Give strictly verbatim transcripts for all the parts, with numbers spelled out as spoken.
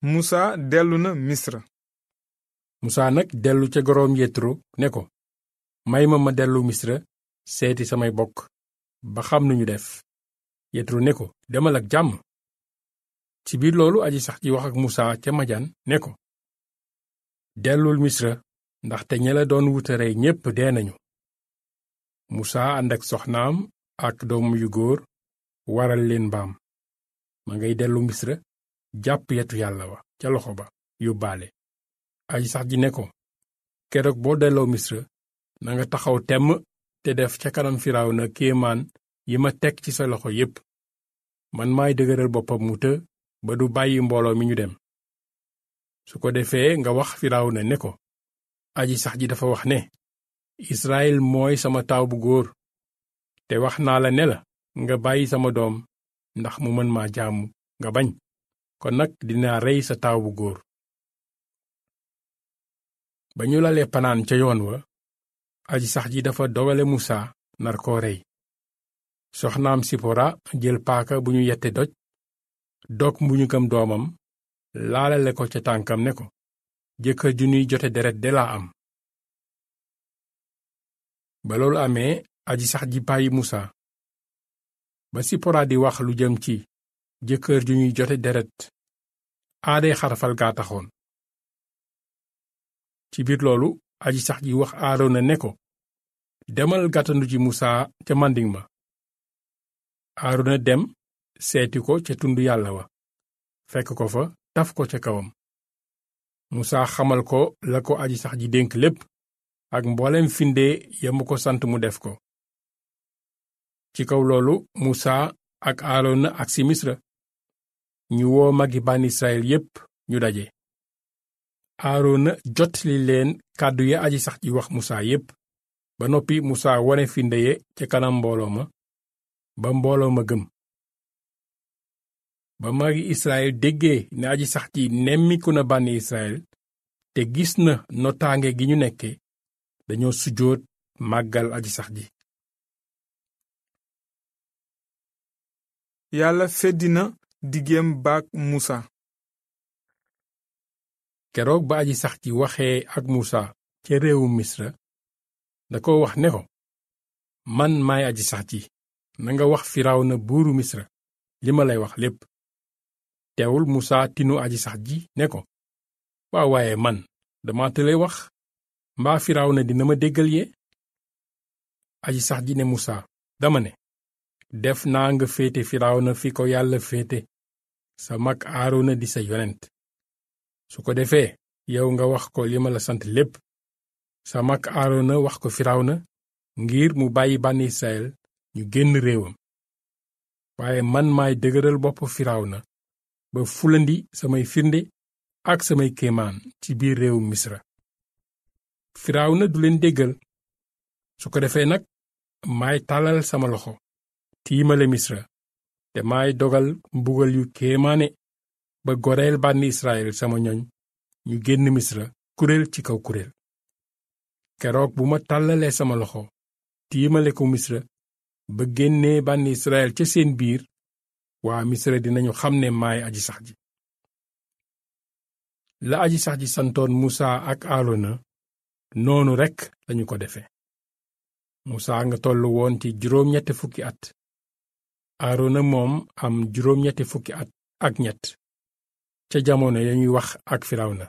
musa dellu na misra. musaa nag dellu ca goroom yetro ne ko may ma ma dellu misra seeti samay bokk ba xam nu ñu def. yetro ne ko demal ak jàmm. ci biir loolu aji sax ji wax ak musaa ca majan ne ko dellul misra ndaxte ña la doon wutare ñépp dee nañu. musaa ànd ak soxnaam ak doom yu góor waral leen mbaam ma ngay dellu misra jàpp yetu yàlla wa ca loxo ba yóbbaale. aji sax ji ne ko keroog boo delloo misra nanga taxaw temm te def ca kanam firawna kéemaan yi ma teg ci sa loxo yépp. man maay dëgëral boppam mu të ba du bàyyi mbooloo mi ñu dem. su ko defee nga wax firawna ne ko aji sax ji dafa wax ne Israyil mooy sama taaw bu góor te wax naa la ne la nga bàyyi sama doom ndax mu mën maa jaamu nga bañ kon nag dinaa rey sa taaw bu góor. ba ñu lalee panaan ca yoon wa aji sax ji dafa dogale musaa nar koo rey. soxnaam sipora jël paaka bu ñu yette doj dog mbuñukam doomam laalale ko ca tànkam ne ko jëkkër ju ñuy jote deret de laa am. ba loolu amee aji sax ji bàyyi musaa. ba sipora di wax lu jëm ci jëkkër ju ñuy jote deret aaday xarafal gaa taxoon. ci biir loolu aji sax ji wax aarona ne ko demal gàttandu ci musaa ca màndiŋ ma. aarona dem seeti ko ca tund yàlla wa fekk ko fa taf ko ca kawam. musaa xamal ko la ko aji sax ji dénk lépp ak mboolem finde yamu ko sant mu def ko. ci kaw loolu musaa ak aarona ak si misra ñu woo magi bànn israyil yépp ñu daje. aarona jotli leen kàddu ya aji sax ji wax musaa yépp ba noppi musaa wone finde ye ca kanam mbooloo ma ba mbooloo ma gëm. ba magi israyil déggee ne aji sax ji nemmiku na bànni israyil te gis na notaange gi ñu nekke dañoo sujjóot màggal aji sax ji. yàlla feddi na diggeem baak musa. keroog ba aji sax ji waxee ak musaa ca réewu misra da ko wax ne ko man maay aji sax ji nanga wax firawna buuru misra li ma lay wax lépp. teewul musaa tinu aji sax ji ne ko waaw waaye man dama tële wax mbaa firawna dina ma déggal yee. aji sax ji ne musaa dama ne def naa nga féete firawna fi ko yàlla féete sa mag aarona di sa yonent. su ko defee yow nga wax ko li ma la sant lépp sa mag aarona wax ko firawna ngir mu bàyyi bànni israyil ñu génn réewam. waaye man maay dëgëral bopp firawna ba fulandi samay firnde ak samay kéemaan ci biir réewu misra. firawna du leen déggal. su ko defee nag maay tàllal sama loxo tiimale misra te maay dogal mbugal yu kéemaane ba goreel bànni israyil sama ñoñ ñu génn misra kuréel ci kaw kuréel. keroog bu ma tàllalee sama loxo tiimale ko misra ba génnee bànni israyil ca seen biir waa misra dinañu xam ne maay aji sax ji. la aji sax ji santoon musaa ak aarona noonu rekk lañu ko defe. musaa nga tollu woon ci juróom-ñetti fukki at. aarona moom am juróom-ñetti fukki at ak ñett ca jamono ya ñuy wax ak firawna.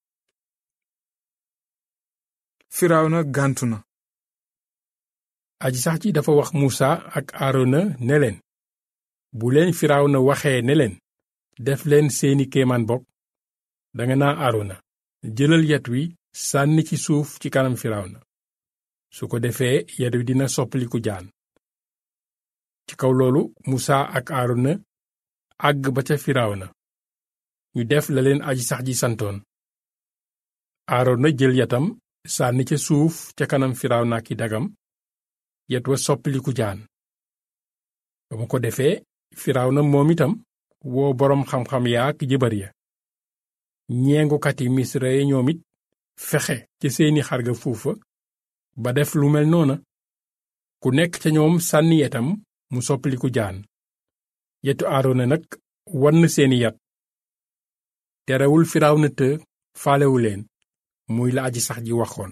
firawna gàntu na. aji sax ji dafa wax musaa ak aarona ne leen bu leen firawna waxee ne leen def leen seeni kéemaan bokk danga naa aarona jëlal yet wi sànni ci suuf ci kanam firawna su ko defee yet wi dina soppaliku jaan. ci kaw loolu musaa ak aarona àgg ba ca firawna ñu def la leen aji sax ji santoon. aarona jël yatam sànni ca suuf ca kanam firawna ki dagam yet wa soppaliku jaan. ba mu ko defee firawna moom itam woo boroom xam-xam yaak jëbar ya. ñeengukati misra ya ñoom it fexe ca seeni xarga fuufa ba def lu mel noona. ku nekk ca ñoom sànni yetam mu soppaliku jaan. yetu aarona nag wann seeni yat. terewul Firawna të faalewu leen muy la aji sax ji waxoon.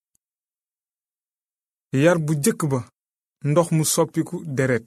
yar bu jëkk ba ndox mu soppiku deret.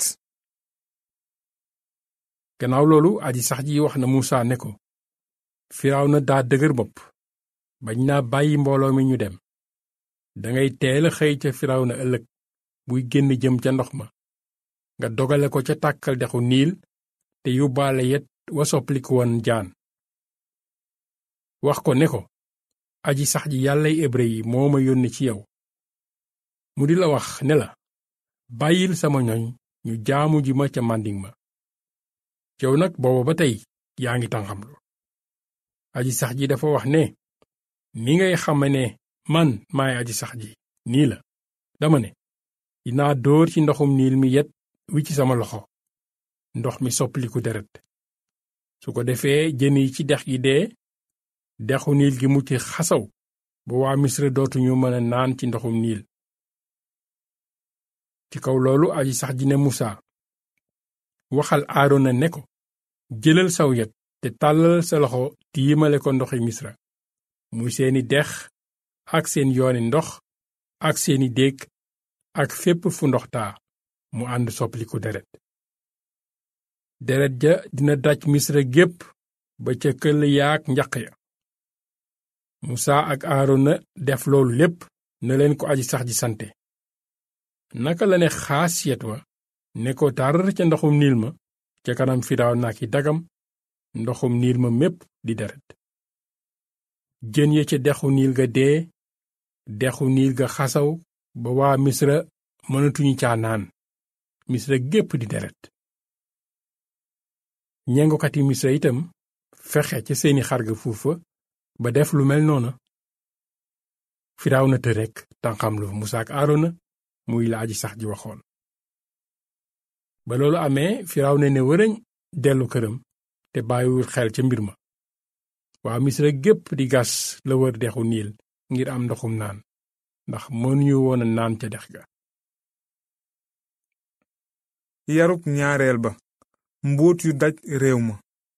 gannaaw loolu aji sax ji wax na Musaa ne ko Firawna daa dëgër bopp bañ naa bàyyi mbooloo mi ñu dem. dangay teel a xëy ca Firawna ëllëg buy génn jëm ca ndox ma nga dogale ko ca tàkkal dexu niil te yóbbaale yet wa soppaliku woon jaan. wax ko ne ko aji sax ji yàllay hébrë yi moo ma yónni ci yow mu di la wax ne la bàyyil sama ñoñ ñu jaamu ji ma ca màndiŋ ma. yow nag booba ba tey yaa ngi tànqamlu. aji sax ji dafa wax ne ni ngay xame ne man maay aji sax ji nii la dama ne dinaa dóor ci ndoxum niil mi yet wi ci sama loxo ndox mi soppaliku deret su ko defee jën yi ci dex gi dee dexu niil gi mucc xasaw ba waa Misra dootuñu mën a naan ci ndoxum niil. ci kaw loolu aji sax ji ne Musaa waxal Aarona ne ko jëlal saw yet te tàllal sa loxo tiimale ko ndoxi Misra muy seeni dex ak seen yooni ndox ak seeni déeg ak fépp fu ndox taa mu ànd soppaliku deret. deret ja dina daj Misra gépp ba ca këll yaak njaq ya. Musaa ak Aarona def loolu lépp na leen ko aji sax ji sante. naka la ne xaas yet wa ne ko tar ca ndoxum niil ma ca kanam Firawna ki dagam ndoxum niil ma mépp di deret. jën ya ca dexu niil ga dee dexu niil ga xasaw ba waa Misra mënatuñu caa naan Misra gépp di deret. ñengokati Misra itam fexe ca seeni xarga fuufa ba def lu mel noona. Firawna te rekk tànqamlu Musaa ak Aarona muy la aji sax ji waxoon. ba loolu amee Firawna ne wërëñ dellu këram te bàyyiwul xel ca mbir ma. waa Misra gépp di gas la wër dexu niil ngir am ndoxum naan ndax mënuñu woon a naan ca dex ga. yarub ñaareel ba mbóot yu daj réew ma.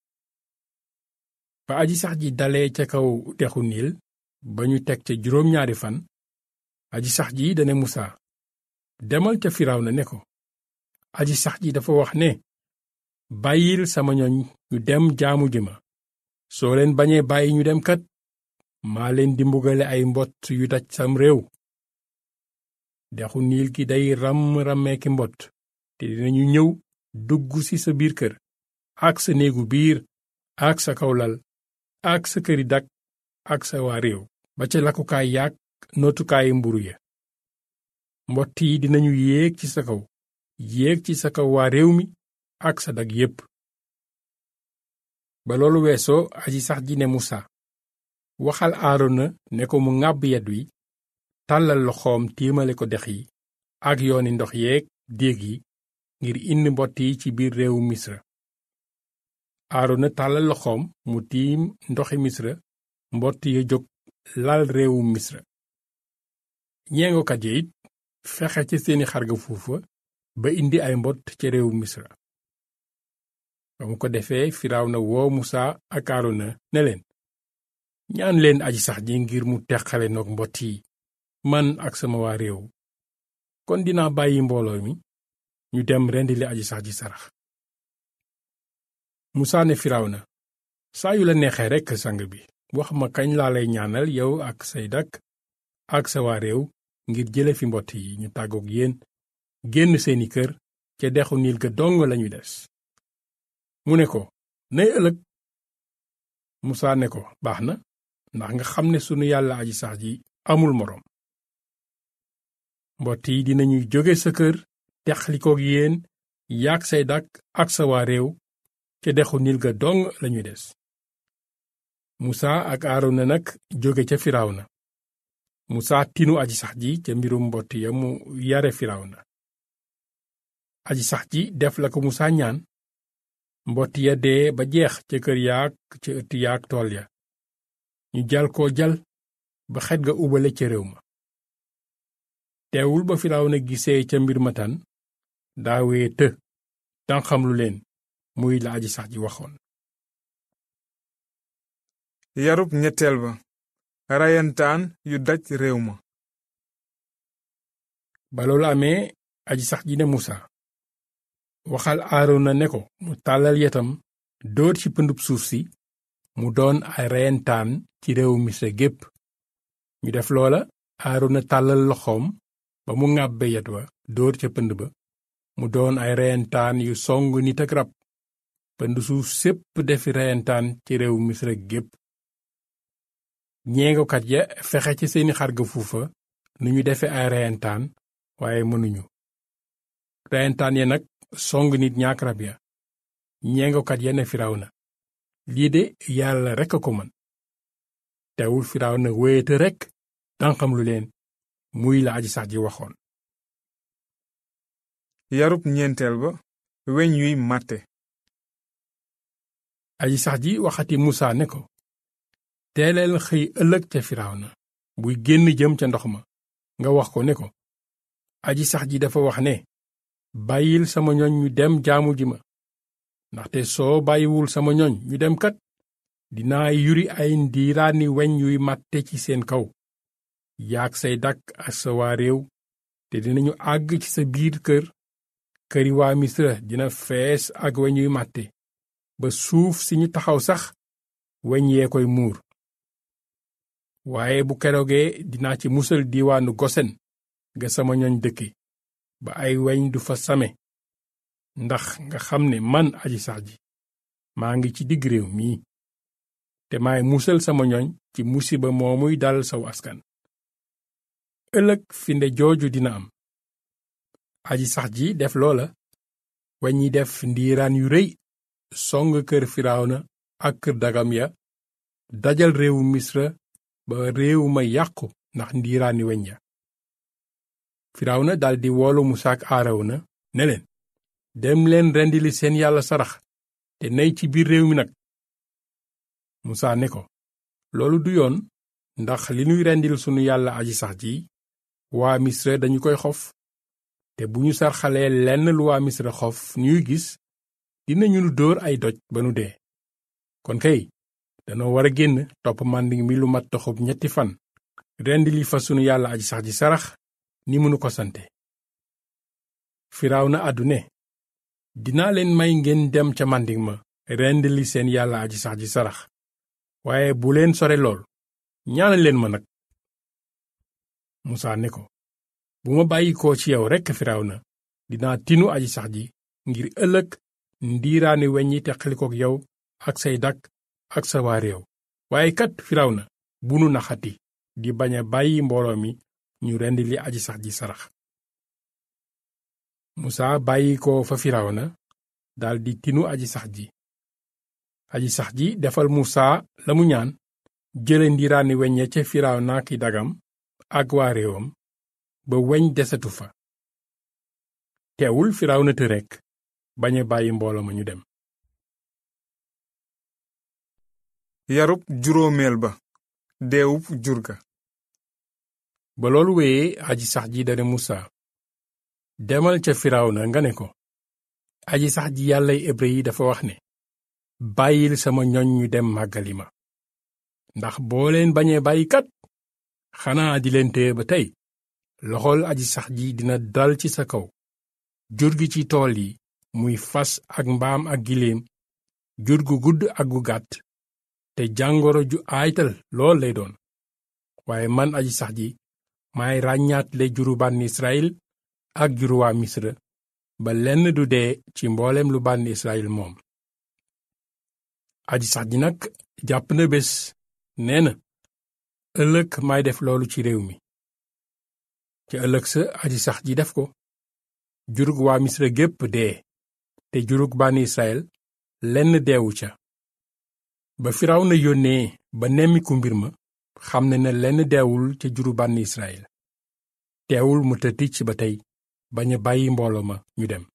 ba aji sax ji dalee ca kaw dexu niil ba ñu teg ca juróom ñaari fan aji sax ji dane Musaa demal ca Firawna ne ko aji sax ji dafa wax ne bàyyil sama ñoñ ñu dem jaamu ji ma soo leen bañee bàyyi ñu dem kat maa leen di mbugale ay mbott yu daj sam réew. dexu niil gi day ram-rameeki mbott te dinañu ñëw dugg ci sa biir kër ak sa néegu biir ak sa kawlal ak sa këri dak ak sa waa réew ba ca lakkukaay yaak nootukaayi mburu ya. mbott yi dinañu yéeg ci sa kaw yéeg ci sa kaw waa réew mi ak sa dag yépp. ba loolu weesoo aji sax ji ne Musaa waxal Aarona ne ko mu ŋàbb yet wi tàllal loxoom tiimale ko dex yi ak yooni ndox yeeg déeg yi ngir indi mbott yi ci biir réewu Misra. Aarona tàllal loxoom mu tiim ndoxi Misra mbott ya jóg lal réewu Misra. ñeengokat ya it fexe ci seeni xarga fuufa ba indi ay mbott ca réewu Misra. ba mu ko defee Firawna woo Musaa ak Aarona ne leen ñaan leen aji sax ji ngir mu teqale noog mbott yi man ak sama waa réew kon dinaa bàyyi mbooloo mi ñu dem rendili aji sax ji sarax. Musaa ne Firawna saa yu la neexee rekk sang bi wax ma kañ laa lay ñaanal yow ak say dak ak sa waa réew ngir jële fi mbott yi ñu tàggook yéen génn seeni kër ca dexu niil ga dong lañu des. mu ne ko nay ëllëg. Musaa ne ko baax na ndax nga xam ne sunu yàlla aji sax ji amul moroom. mbott yi dinañuy jóge sa kër teqlikook yéen yaak say dak ak sa waa réew ca dexu niil ga dong lañu des. Musaa ak Aarona nag jóge ca Firawna. Musaa tinu aji sax ji ca mbirum mbott ya mu yare Firawna. aji sax ji def la ko Musaa ñaan. mbott ya dee ba jeex ca kër yaak ca ëtt yaak tool ya ñu jal koo jal ba xet ga ubale ca réew ma. teewul ba Firawna gisee ca mbir ma tan daawee të tànqamlu leen muy la aji sax ji waxoon. yarub ñetteel ba rayantaan yu daj réew ma. ba loolu amee aji sax ji ne musa waxal aarona ne ko mu tàllal yetam dóor ci pëndub suuf si mu doon ay reyentaan ci réewu misra gépp. ñu def loola aarona tàllal loxoom ba mu ŋàbbe yet wa dóor ca pënd ba mu doon ay reyentaan yu song nit ak rab. pënd suuf sépp defi reyentaan ci réewu misra gépp. ñeengokat ya fexe ci seeni xarga fuufa nu ñu defe ay reyentaan waaye mënuñu. reyentaan ya nag song nit ñaak rab ya. ñeengokat ya ne Firawna lii de yàlla rekk a ko mën. teewul Firawna wéyete rekk tànqam lu leen muy la aji sax ji waxoon. yarub ñeenteel ba weñ yuy màtte. aji sax ji waxati musa ne ko teeleel xëy ëllëg ca Firawna buy génn jëm ca ndox ma nga wax ko ne ko aji sax ji dafa wax ne bàyyil sama ñoñ ñu dem jaamu ji ma ndaxte soo bàyyiwul sama ñoñ ñu dem kat dinaa yuri ay ndiiraani weñ yuy màtte ci seen kaw yaak say dak ak sa waa réew te dinañu àgg ci sa biir kër këri waa misra dina fees ak weñ yuy màtte ba suuf si ñu taxaw sax weñ yee koy muur. waaye bu keroogee dinaa ci musal diiwaanu gosen ga sama ñoñ dëkke ba ay weñ du fa same ndax nga xam ne man aji sax ji maa ngi ci digg réew mii te maay musal sama ñoñ ci musiba moomuy dal saw askan. ëllëg finde jooju dina am. aji sax ji def loola weñ yi def ndiiraan yu rëy song kër Firawna ak kër dagam ya dajal réewu misra ba réew ma yàqu ndax ndiiraani weñ ya. Firawna daldi woolu Musaa ak Aarawna ne leen dem leen rendili seen yàlla sarax te nay ci biir réew mi nag. Musaa ne ko loolu du yoon ndax li nuy rendil sunu yàlla aji sax ji waa misra dañu koy xof te bu ñu sarxalee lenn lu waa misra xof ñuy gis dinañu nu dóor ay doj ba nu dee. kon kay danoo war a génn topp màndiŋ mi lu mat toxub ñetti fan rendili fa sunu yàlla aji sax ji sarax ni mënu ko sante. Firawna àddu ne dinaa leen may ngeen dem ca màndiŋ ma rendili seen yàlla aji sax ji sarax waaye bu leen sore lool ñaanal leen ma nag. Musaa ne ko bu ma bàyyikoo ci yow rekk Firawna dinaa tinu aji sax ji ngir ëllëg ndiiraani weñ yi teqalikook yow ak say dak ak sa waa réew. waaye kat Firawna bu nu naxati di bañ a bàyyi mbooloo mi ñu rendili aji sax ji sarax. Musaa bàyyi ko fa Firawna daldi tinu aji sax ji. aji sax ji defal Musaa la mu ñaan jële ndiiraani weñ ya ca Firawna ki dagam ak waa réewam ba weñ desatu fa. teewul Firawna te rekk bañ a bàyyi mbooloo ma ñu dem. yarub juróomeel ba deewub jur ga. ba loolu wéyee aji sax ji dane Musaa demal ca Firawna nga ne ko aji sax ji yàllay hébrë yi dafa wax ne bàyyil sama ñoñ ñu dem màggali ma ndax boo leen bañee bàyyi kat xanaa di leen téye ba tey loxol aji sax ji dina dal ci sa kaw jur gi ci tool yi muy fas ak mbaam ak giléem jur gu gudd ak gu gàtt te jàngoro ju aaytal lool lay doon. waaye man aji sax ji maay ràññaatle juru bànni Israyil ak juru waa misra ba lenn du dee ci mboolem lu bànni Israyil moom. aji sax ji nag jàpp na bés nee na ëllëg may def loolu ci réew mi. ca ëllëg sa aji sax ji def ko jurug waa misra gépp dee te jurug bànni Israyil lenn deewu ca. ba Firawna yónnee ba nemmiku mbir ma xam ne na lenn deewul ca juru bànni Israyil teewul mu tëticc ba tey bañ a bàyyi mbooloo ma ñu dem.